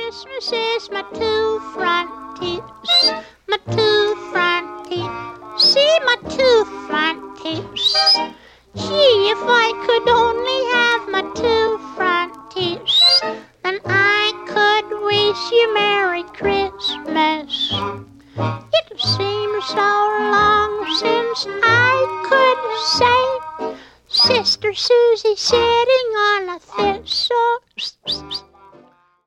Christmas is my two front teeth, my two front teeth. See my two front teeth. Gee, if I could only have my two front teeth, then I could wish you Merry Christmas. It seems so long since I could say Sister Susie sitting on a